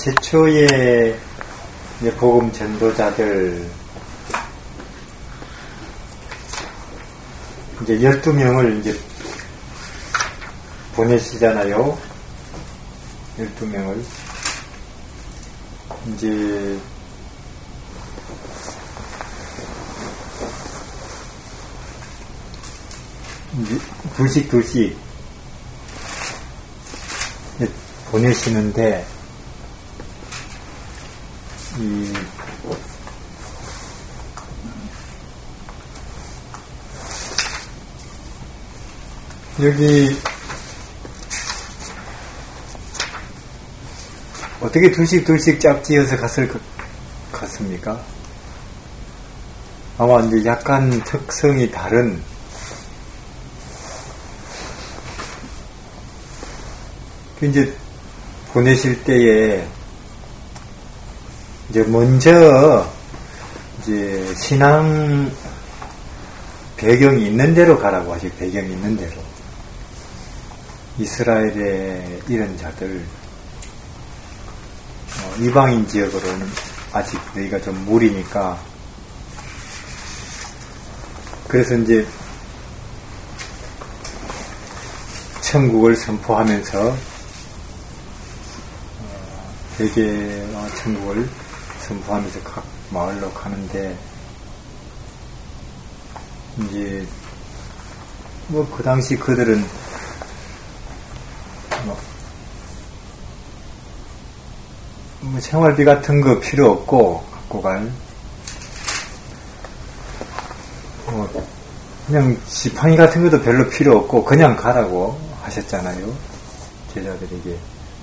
최초의 복음 전도자들 이제 12명을 이제 보내시잖아요. 12명을 이제 둘씩 보내시는데 여기 어떻게 둘씩 짝지어서 갔을 것 같습니까? 아마 이제 약간 특성이 다른 이제 보내실 때에 이제 먼저 이제 신앙 배경이 있는 대로 가라고 하죠. 배경이 있는 대로. 이스라엘의 이런 자들 이방인 지역으로는 아직 여기가 좀 무리니까 그래서 이제 천국을 선포하면서 회개와 천국을 선포하면서 각 마을로 가는데 이제 뭐 그 당시 그들은 뭐 생활비 같은 거 필요 없고 갖고 갈 그냥 지팡이 같은 것도 별로 필요 없고 그냥 가라고 하셨잖아요. 제자들에게.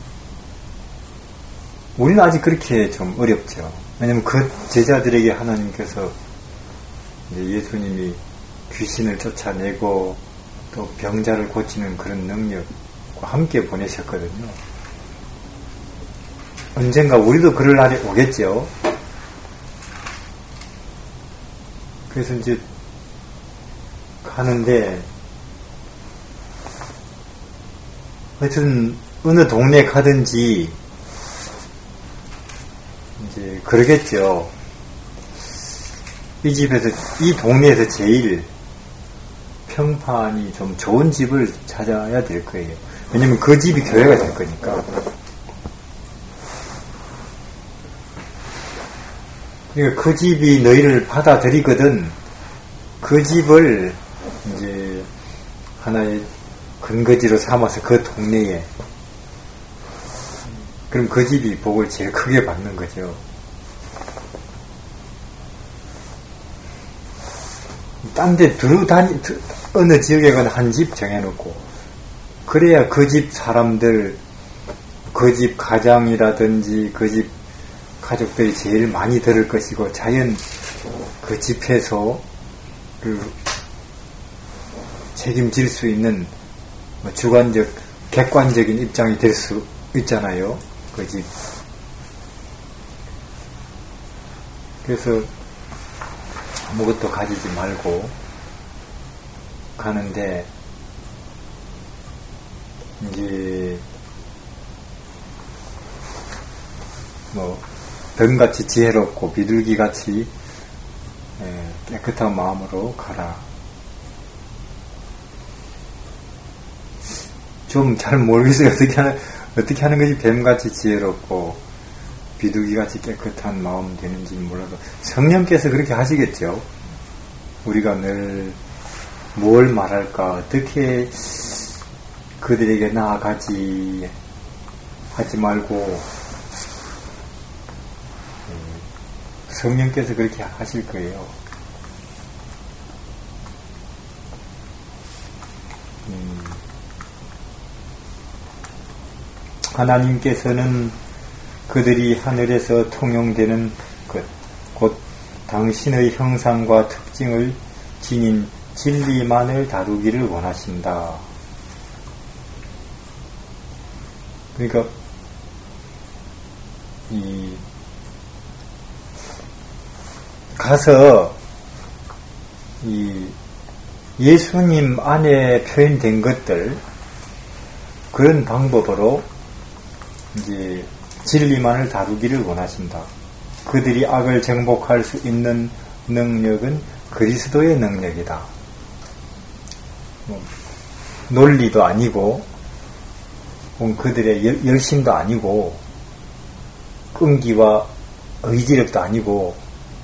우리는 아직 그렇게 좀 어렵죠. 왜냐면 그 제자들에게 하나님께서 이제 예수님이 귀신을 쫓아내고 또 병자를 고치는 그런 능력과 함께 보내셨거든요. 언젠가 우리도 그럴 날이 오겠죠. 그래서 이제 가는데 하여튼 어느 동네 가든지 이제 그러겠죠. 이 동네에서 제일 평판이 좀 좋은 집을 찾아야 될 거예요. 왜냐면 그 집이 교회가 될 거니까. 그러니까 그 집이 너희를 받아들이거든 그 집을 이제 하나의 근거지로 삼아서 그 동네에 그럼 그 집이 복을 제일 크게 받는 거죠. 딴 데 어느 지역에건 한 집 정해놓고 그래야 그 집 사람들 그 집 가장이라든지 그 집 가족들이 제일 많이 들을 것이고 자연 그 집에서 책임질 수 있는 주관적 객관적인 입장이 될 수 있잖아요. 그 집. 그래서 아무것도 가지지 말고 가는데 이제 병같이 지혜롭고 비둘기같이 깨끗한 마음으로 가라. 좀 잘 모르겠어요. 어떻게 하는 것이 뱀같이 지혜롭고 비둘기같이 깨끗한 마음 되는지 몰라도 성령께서 그렇게 하시겠죠. 우리가 늘 뭘 말할까, 어떻게 그들에게 나아가지 하지 말고 성령께서 그렇게 하실 거예요. 하나님께서는 그들이 하늘에서 통용되는 것, 곧 당신의 형상과 특징을 지닌 진리만을 다루기를 원하신다. 그러니까 가서 예수님 안에 표현된 것들 그런 방법으로 이제 진리만을 다루기를 원하신다. 그들이 악을 정복할 수 있는 능력은 그리스도의 능력이다. 논리도 아니고 그들의 열심도 아니고 끈기와 의지력도 아니고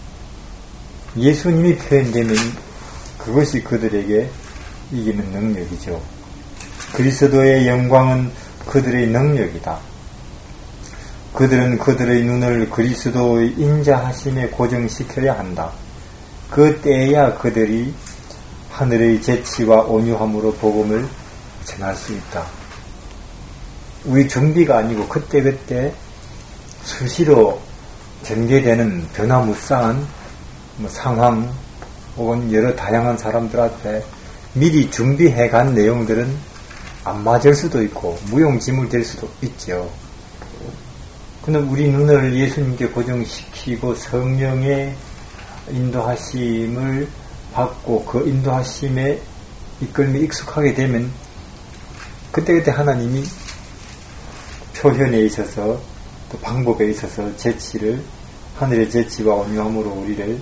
예수님이 표현되면 그것이 그들에게 이기는 능력이죠. 그리스도의 영광은 그들의 능력이다. 그들은 그들의 눈을 그리스도의 인자하심에 고정시켜야 한다. 그 때에야 그들이 하늘의 재치와 온유함으로 복음을 전할 수 있다. 우리 준비가 아니고 그때그때 수시로 전개되는 변화무쌍한 상황 혹은 여러 다양한 사람들 앞에 미리 준비해간 내용들은 안 맞을 수도 있고 무용지물될 수도 있죠. 그런데 우리 눈을 예수님께 고정시키고 성령의 인도하심을 받고 그 인도하심에 이끌며 익숙하게 되면 그때그때 하나님이 표현에 있어서 또 방법에 있어서 재치를 하늘의 재치와 온유함으로 우리를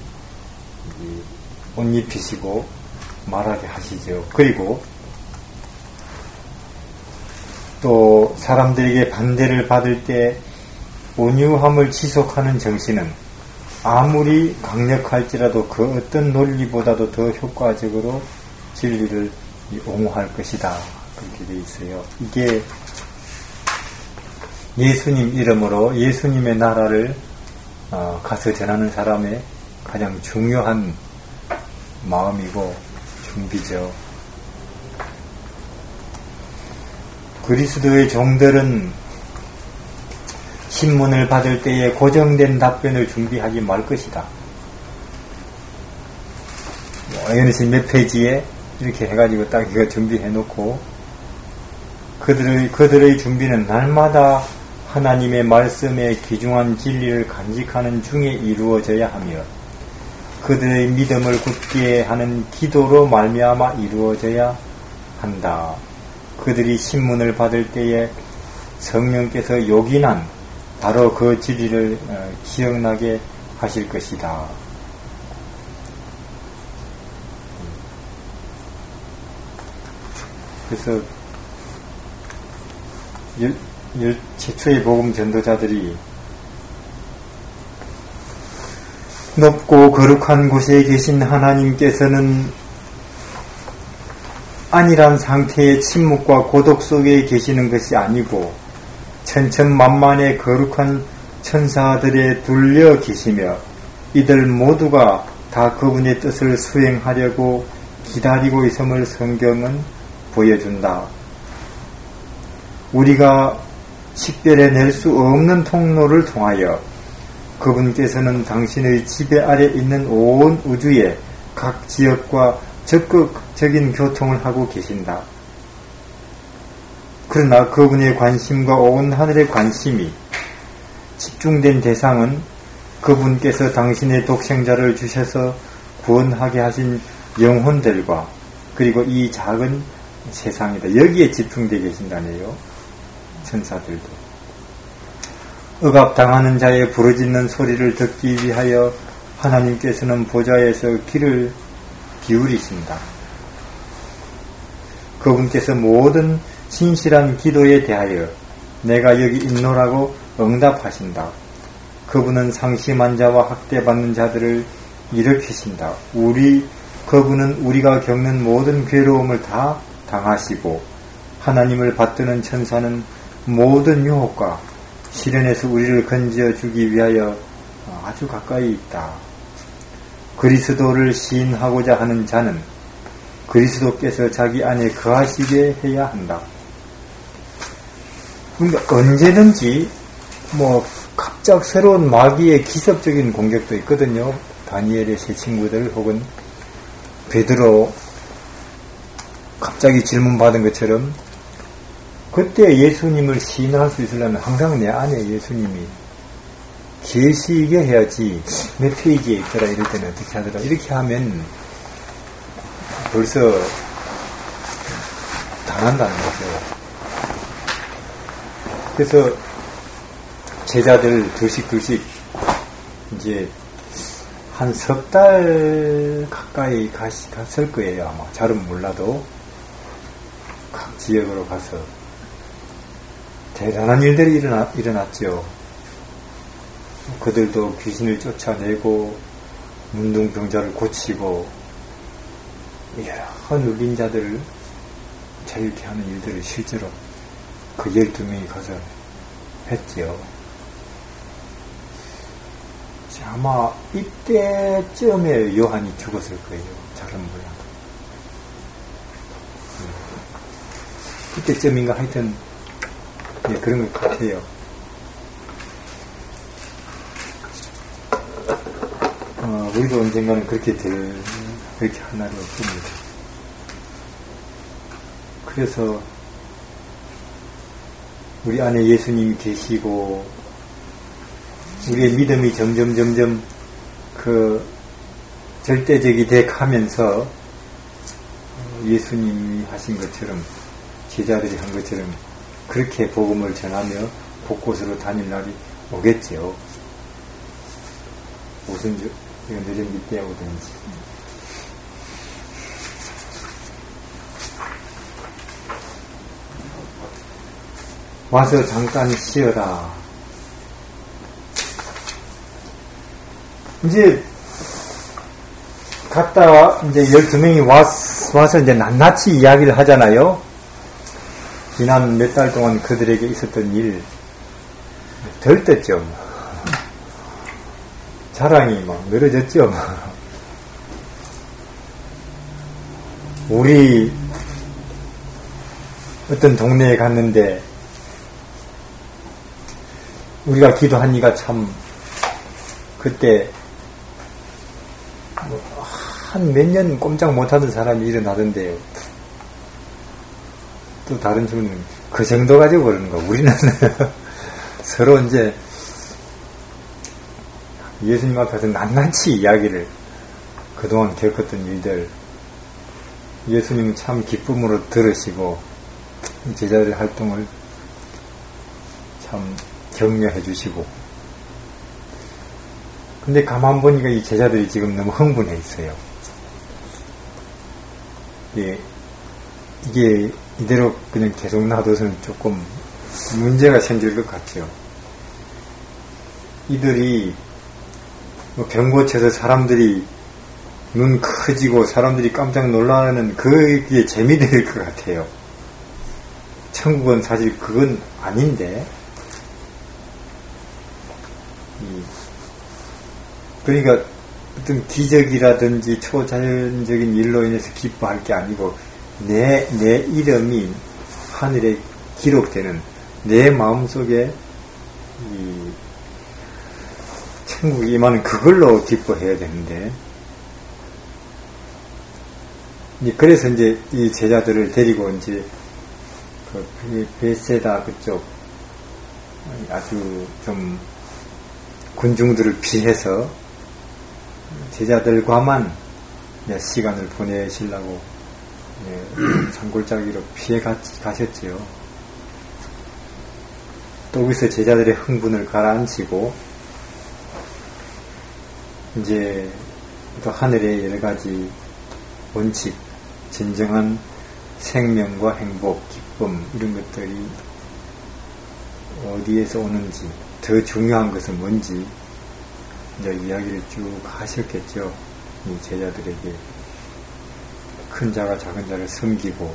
옷 입히시고 말하게 하시죠. 그리고 또 사람들에게 반대를 받을 때 온유함을 지속하는 정신은 아무리 강력할지라도 그 어떤 논리보다도 더 효과적으로 진리를 옹호할 것이다. 그렇게 되어 있어요. 이게 예수님 이름으로 예수님의 나라를 가서 전하는 사람의 가장 중요한 마음이고 준비죠. 그리스도의 종들은 신문을 받을 때에 고정된 답변을 준비하지 말 것이다. 이것이 몇 페이지에 이렇게 해가지고 딱 이거 준비해놓고 그들의 준비는 날마다 하나님의 말씀에 귀중한 진리를 간직하는 중에 이루어져야 하며 그들의 믿음을 굳게 하는 기도로 말미암아 이루어져야 한다. 그들이 신문을 받을 때에 성령께서 요긴한 바로 그 진리를 기억나게 하실 것이다. 그래서 최초의 복음 전도자들이 높고 거룩한 곳에 계신 하나님께서는 안일한 상태의 침묵과 고독 속에 계시는 것이 아니고 천천만만의 거룩한 천사들에 둘려 계시며 이들 모두가 다 그분의 뜻을 수행하려고 기다리고 있음을 성경은 보여준다. 우리가 식별해낼 수 없는 통로를 통하여 그분께서는 당신의 지배 아래 있는 온 우주의 각 지역과 적극적인 교통을 하고 계신다. 그러나 그분의 관심과 온 하늘의 관심이 집중된 대상은 그분께서 당신의 독생자를 주셔서 구원하게 하신 영혼들과 그리고 이 작은 세상이다. 여기에 집중되어 계신다네요. 천사들도. 억압당하는 자의 부르짖는 소리를 듣기 위하여 하나님께서는 보좌에서 귀를 기울이신다. 그분께서 모든 신실한 기도에 대하여 내가 여기 있노라고 응답하신다. 그분은 상심한 자와 학대받는 자들을 일으키신다. 그분은 우리가 겪는 모든 괴로움을 다 당하시고 하나님을 받드는 천사는 모든 유혹과 시련에서 우리를 건져 주기 위하여 아주 가까이 있다. 그리스도를 시인하고자 하는 자는 그리스도께서 자기 안에 거하시게 해야 한다. 그러니까 언제든지 갑작스러운 마귀의 기습적인 공격도 있거든요. 다니엘의 세 친구들 혹은 베드로 갑자기 질문 받은 것처럼 그때 예수님을 시인할 수 있으려면 항상 내 안에 예수님이 계시게 해야지. 몇 페이지에 있더라 이럴 때는 어떻게 하더라 이렇게 하면 벌써 당한다는 거죠. 그래서 제자들 둘씩 이제 한 석 달 가까이 갔을 거예요. 아마 잘은 몰라도 각 지역으로 가서 대단한 일들이 일어났죠. 그들도 귀신을 쫓아내고 문둥병자를 고치고 여러 눌린 자들을 자유케 하는 일들을 실제로 그 12명이 가서 했지요. 아마 이때쯤에 요한이 죽었을 거예요. 잘은 몰라도. 그때쯤인가 하여튼 그런 것 같아요. 우리도 언젠가는 그렇게 할 날이 없습니다. 그래서 우리 안에 예수님이 계시고 우리의 믿음이 점점 절대적이 돼 가면서 예수님이 하신 것처럼 제자들이 한 것처럼 그렇게 복음을 전하며 곳곳으로 다닐 날이 오겠지요. 무슨 늦은 때 오든지. 와서 잠깐 쉬어라. 이제 갔다 이제 12명이 와서 이제 낱낱이 이야기를 하잖아요. 지난 몇 달 동안 그들에게 있었던 일 들떴죠. 자랑이 막 늘어졌죠. 우리 어떤 동네에 갔는데 우리가 기도한 이가 참 그때 한 몇 년 꼼짝 못하던 사람이 일어나던데요. 또 다른 주는 그 정도 가지고 그러는 거. 우리는 서로 이제 예수님 앞에서 낱낱이 이야기를 그동안 겪었던 일들 예수님은 참 기쁨으로 들으시고 제자들의 활동을 참 격려해 주시고 근데 가만 보니까 이 제자들이 지금 너무 흥분해 있어요. 이게 이대로 그냥 계속 놔둬서는 조금 문제가 생길 것 같죠. 이들이 병 고쳐서 사람들이 눈 커지고 사람들이 깜짝 놀라는 그게 재미될 것 같아요. 천국은 사실 그건 아닌데 그러니까 어떤 기적이라든지 초자연적인 일로 인해서 기뻐할 게 아니고 내 이름이 하늘에 기록되는 내 마음속에 이 천국에 임하는 그걸로 기뻐해야 되는데 그래서 이제 이 제자들을 데리고 이제 그 베세다 그쪽 아주 좀 군중들을 피해서 제자들과만 시간을 보내시려고 산골짜기로 피해 가셨지요. 또 거기서 제자들의 흥분을 가라앉히고 이제 또 하늘의 여러 가지 원칙, 진정한 생명과 행복, 기쁨 이런 것들이 어디에서 오는지 더 중요한 것은 뭔지 이제 이야기를 쭉 하셨겠죠. 이 제자들에게 큰 자가 작은 자를 섬기고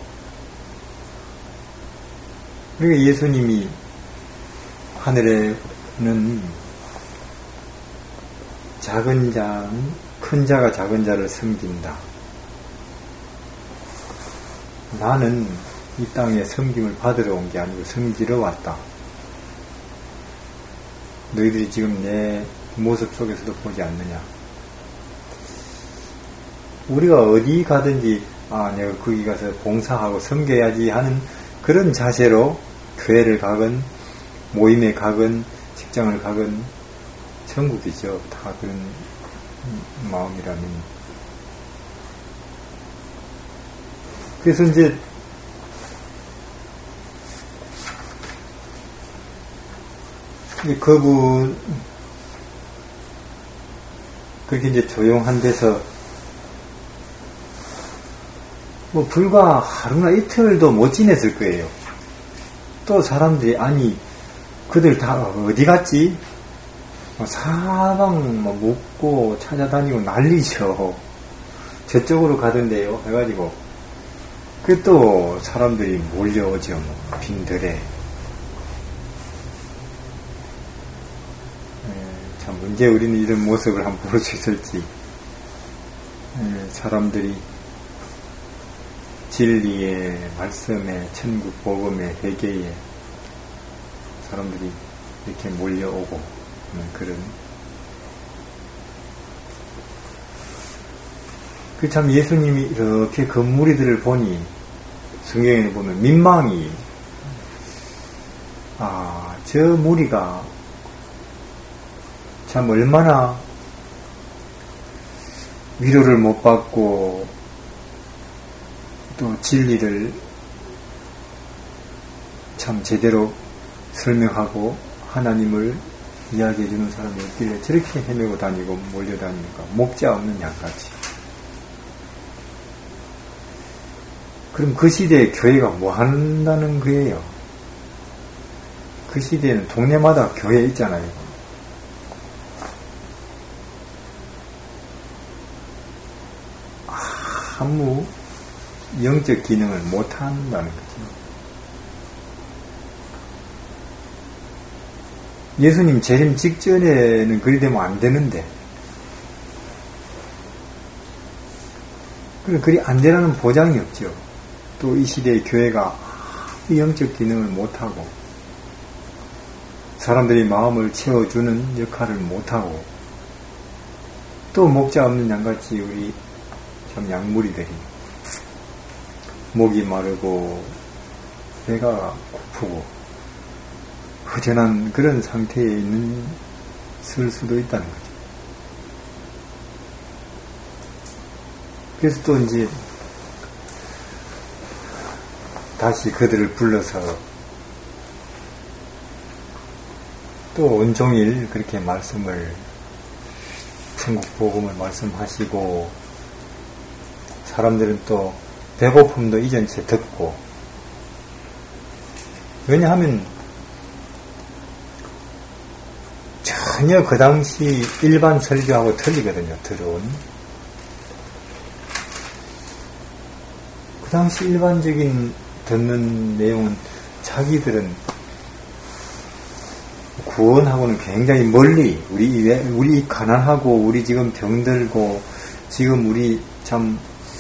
그러니까 예수님이 하늘에는 큰 자가 작은 자를 섬긴다. 나는 이 땅에 섬김을 받으러 온 게 아니고 섬기러 왔다. 너희들이 지금 내 모습 속에서도 보지 않느냐. 우리가 어디 가든지 내가 거기 가서 봉사하고 섬겨야지 하는 그런 자세로 교회를 가건 모임에 가건 직장을 가건 천국이죠. 다 그런 마음이라면. 그래서 이제 이제 그분, 그렇게 이제 조용한 데서, 뭐, 불과 하루나 이틀도 못 지냈을 거예요. 또 사람들이, 아니, 그들 다 어디 갔지? 사방 묻고 찾아다니고 난리죠. 저쪽으로 가던데요. 해가지고. 그 또 사람들이 몰려오죠. 빈들에. 참, 언제 우리는 이런 모습을 한번 볼 수 있을지. 사람들이 진리의 말씀에, 천국 복음의 회개에 사람들이 이렇게 몰려오고 그런. 그 참 예수님이 이렇게 그 무리들을 보니 성경에 보면 민망히 저 무리가 참 얼마나 위로를 못 받고 또 진리를 참 제대로 설명하고 하나님을 이야기해 주는 사람이 없길래 저렇게 헤매고 다니고 몰려다니니까 목자 없는 양같이. 그럼 그 시대에 교회가 뭐 한다는 거예요? 그 시대에는 동네마다 교회 있잖아요. 아무 영적 기능을 못 한다는 거죠. 예수님 재림 직전에는 그리 되면 안 되는데, 그리 안 되라는 보장이 없죠. 또 이 시대의 교회가 영적 기능을 못하고, 사람들이 마음을 채워주는 역할을 못하고, 또 목자 없는 양같이 우리 참 양무리들이 목이 마르고 배가 고프고 허전한 그런 상태에 있을 수도 있다는 거죠. 그래서 또 이제 다시 그들을 불러서 또 온종일 그렇게 말씀을, 천국 복음을 말씀하시고, 사람들은 또 배고픔도 잊은 채 듣고. 왜냐하면 전혀 그 당시 일반 설교하고 틀리거든요. 들어온 그 당시 일반적인 듣는 내용은 자기들은 구원하고는 굉장히 멀리, 우리 가난하고, 우리 지금 병들고, 지금 우리 참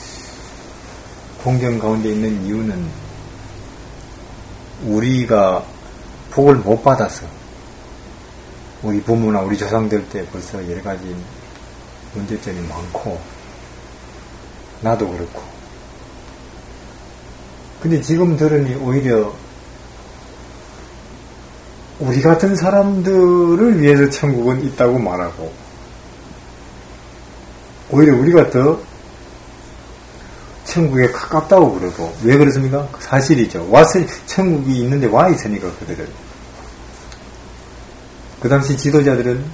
공경 가운데 있는 이유는 우리가 복을 못 받아서, 우리 부모나 우리 조상들 때 벌써 여러 가지 문제점이 많고, 나도 그렇고. 근데 지금 들으니 오히려 우리 같은 사람들을 위해서 천국은 있다고 말하고, 오히려 우리가 더 천국에 가깝다고 그러고. 왜 그렇습니까? 사실이죠. 천국이 있는데 와 있으니까 그들은. 그 당시 지도자들은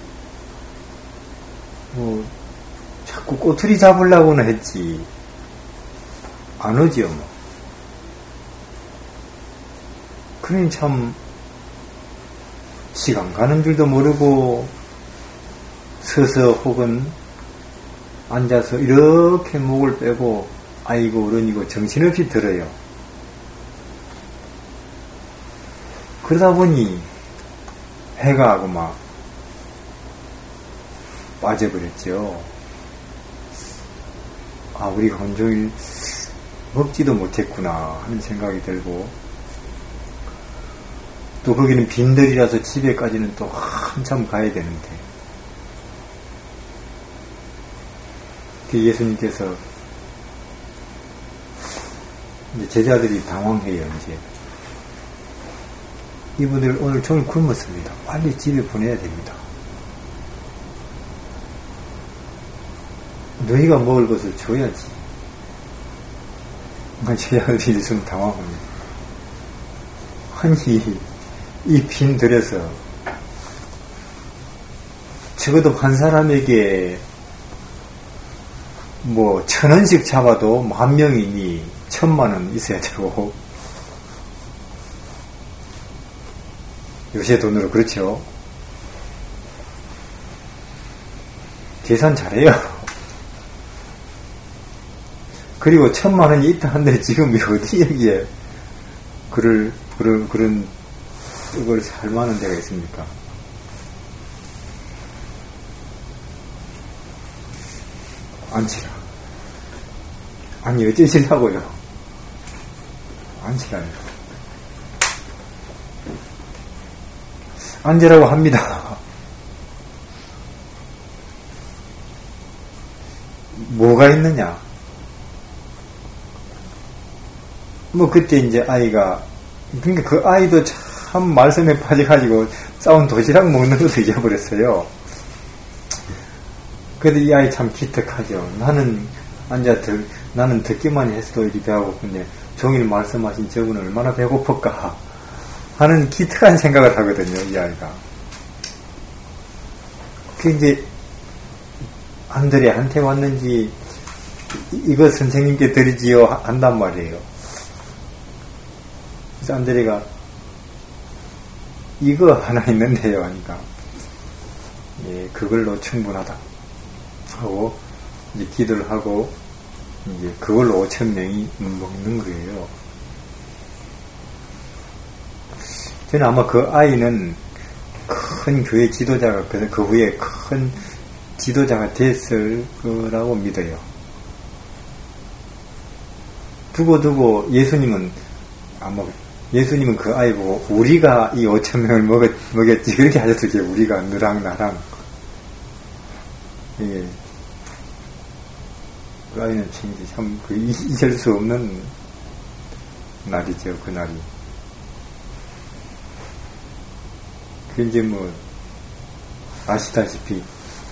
자꾸 꼬투리 잡으려고는 했지 안 오지요. 그러니 참 시간 가는 줄도 모르고 서서 혹은 앉아서 이렇게 목을 빼고 아이고 어른이고 정신없이 들어요. 그러다 보니 해가 하고 막 빠져버렸죠. 우리가 온종일 먹지도 못했구나 하는 생각이 들고, 또 거기는 빈들이라서 집에까지는 또 한참 가야 되는데, 예수님께서 이제 제자들이 당황해요. 이제 이분들 오늘 종일 굶었습니다. 빨리 집에 보내야 됩니다. 너희가 먹을 것을 줘야지. 제자들이 좀 당황합니다. 아니 이 빈들에서 적어도 한 사람에게 뭐 1,000원씩 잡아도 10,000명이니 1,000,000원 있어야 되고, 요새 돈으로 그렇죠. 계산 잘해요. 그리고 1,000,000원이 있다 한데 지금 어디 여기에 그런 떡을 살만한 데가 있습니까? 앉히라. 아니 어쩌시라고요? 앉히라요. 앉으라고 합니다. 뭐가 있느냐? 뭐 그때 이제 아이가, 그러니까 그 아이도 참 말씀에 빠져가지고 싸운 도시락 먹는 것도 잊어버렸어요. 그래도 이 아이 참 기특하죠. 나는 나는 듣기만 해서도 이렇게 배가 고픈데 종일 말씀하신 저분은 얼마나 배고플까 하는 기특한 생각을 하거든요, 이 아이가. 그 이제 안드레한테 왔는지 이거 선생님께 드리지요 한단 말이에요. 그래서 안드레가 이거 하나 있는데요 하니까, 예, 그걸로 충분하다 하고 이제 기도를 하고 이제 그걸로 5,000명이 먹는 거예요. 저는 아마 그 아이는 큰 교회 지도자가, 그 후에 큰 지도자가 됐을 거라고 믿어요. 두고 예수님은 그 아이 보고 우리가 이 5,000명을 먹였지 그렇게 하셨을 거예요. 우리가 너랑 나랑. 예. 그 아이는 참 잊을 수 없는 날이죠, 그날이. 그 이제 뭐 아시다시피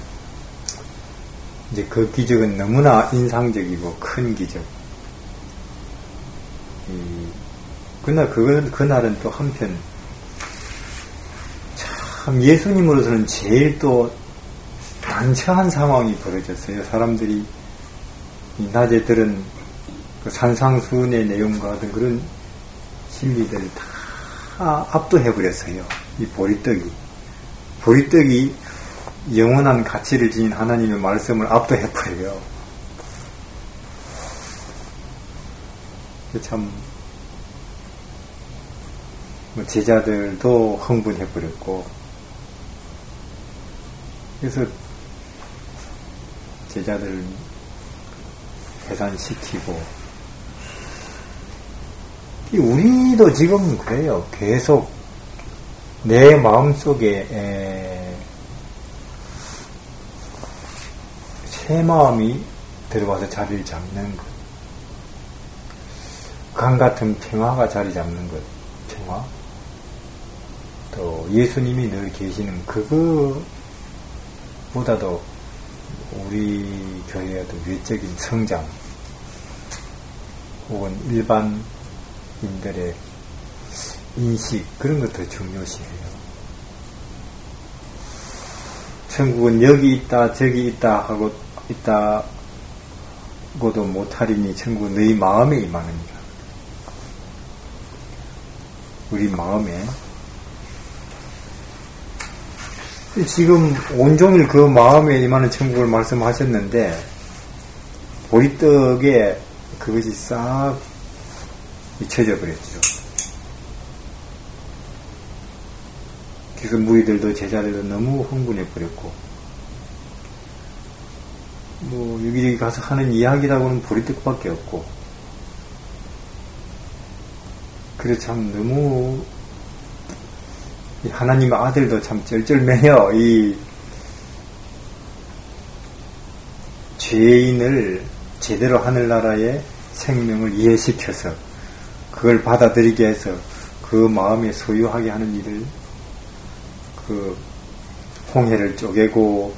이제 그 기적은 너무나 인상적이고 큰 기적. 그날은 또 한편 참 예수님으로서는 제일 또 난처한 상황이 벌어졌어요. 사람들이 낮에 들은 그 산상수훈의 내용과 같은 그런 진리들을 다 압도해버렸어요. 이 보리떡이 영원한 가치를 지닌 하나님의 말씀을 압도해버려요. 참 제자들도 흥분해버렸고, 그래서 제자들 해산시키고, 우리도 지금 그래요. 계속 내 마음속에 새 마음이 들어와서 자리를 잡는 것, 강 같은 평화가 자리 잡는 것, 평화. 또 예수님이 늘 계시는 그거보다도 우리 교회의 외적인 성장 혹은 일반인들의 인식, 그런 것도 중요시해요. 천국은 여기 있다 저기 있다 하고 있다고도 못하리니 천국은 너희 마음에 임하느니라. 우리 마음에. 지금 온종일 그 마음에 임하는 천국을 말씀하셨는데, 보리떡에 그것이 싹 잊혀져 버렸죠. 그래서 무리들도 제자들도 너무 흥분해 버렸고, 뭐 여기저기 가서 하는 이야기라고는 보리떡밖에 없고, 그래서 참 너무 하나님의 아들도 참 쩔쩔매요. 이 죄인을 제대로 하늘나라의 생명을 이해시켜서 그걸 받아들이게 해서 그 마음에 소유하게 하는 일을, 그 홍해를 쪼개고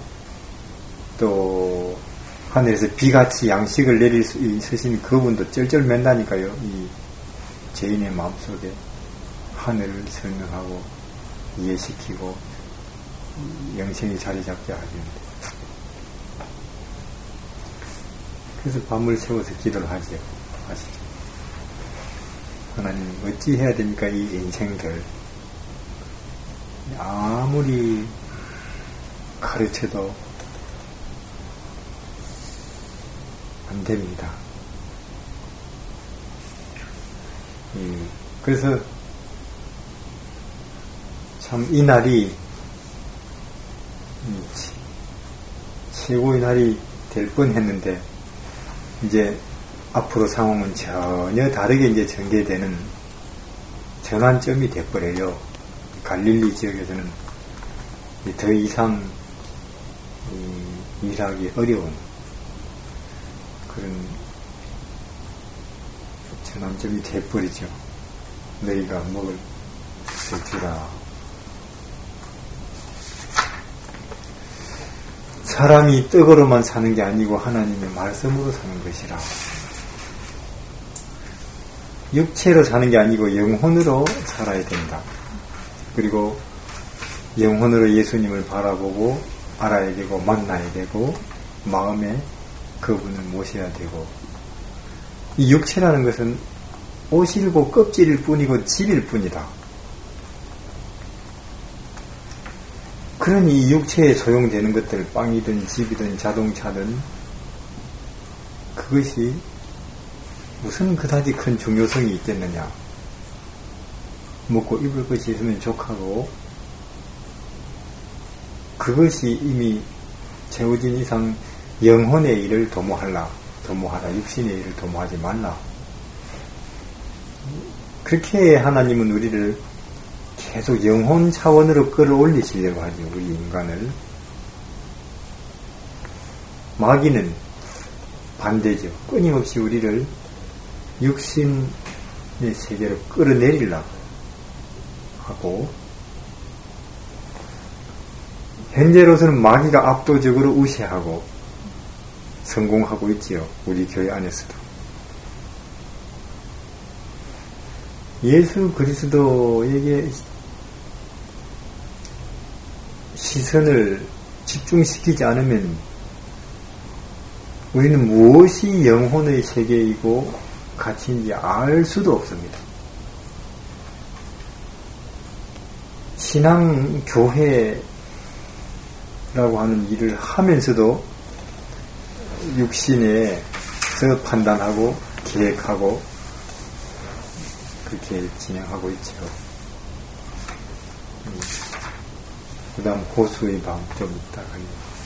또 하늘에서 비같이 양식을 내릴 수 있으신 그분도 쩔쩔맨다니까요. 이 죄인의 마음속에 하늘을 설명하고 이해시키고 영생이 자리 잡게 하시는데. 그래서 밤을 새워서 기도를 하죠. 아시죠? 하나님, 어찌 해야 됩니까? 이 인생들. 아무리 가르쳐도 안 됩니다. 그래서 참 이 날이 최고의 날이 될 뻔했는데 이제 앞으로 상황은 전혀 다르게 이제 전개되는 전환점이 돼버려요. 갈릴리 지역에서는 더 이상 일하기 어려운 그런 전환점이 돼버리죠. 너희가 먹을 것을 주라. 사람이 떡으로만 사는 게 아니고 하나님의 말씀으로 사는 것이라. 육체로 사는 게 아니고 영혼으로 살아야 된다. 그리고 영혼으로 예수님을 바라보고 알아야 되고 만나야 되고 마음에 그분을 모셔야 되고, 이 육체라는 것은 옷이고 껍질일 뿐이고 집일 뿐이다. 그러니 이 육체에 소용되는 것들, 빵이든 집이든 자동차든 그것이 무슨 그다지 큰 중요성이 있겠느냐. 먹고 입을 것이 있으면 족하고 그것이 이미 채워진 이상 영혼의 일을 도모하라. 육신의 일을 도모하지 말라. 그렇게 하나님은 우리를 계속 영혼 차원으로 끌어올리시려고 하죠. 우리 인간을. 마귀는 반대죠. 끊임없이 우리를 육신의 세계로 끌어내리려고 하고, 현재로서는 마귀가 압도적으로 우세하고 성공하고 있지요. 우리 교회 안에서도. 예수 그리스도에게 시선을 집중시키지 않으면 우리는 무엇이 영혼의 세계이고 가치인지 알 수도 없습니다. 신앙 교회라고 하는 일을 하면서도 육신에서 판단하고 계획하고 그렇게 진행하고 있죠. 그 다음 고수의 밤 좀 있다가